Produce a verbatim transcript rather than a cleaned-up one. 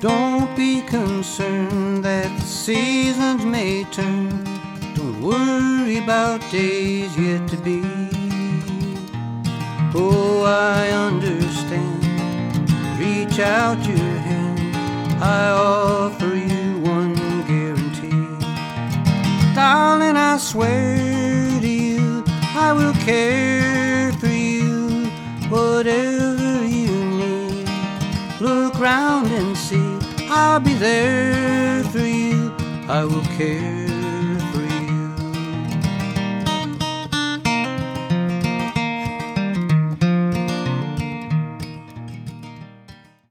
Don't be concerned that the seasons may turn. Don't worry about days yet to be. Oh, I understand. Reach out your hand. I offer you one guarantee. Darling, I swear to you, I will care for you, whatever you need. Look round and see, I'll be there for you. I will care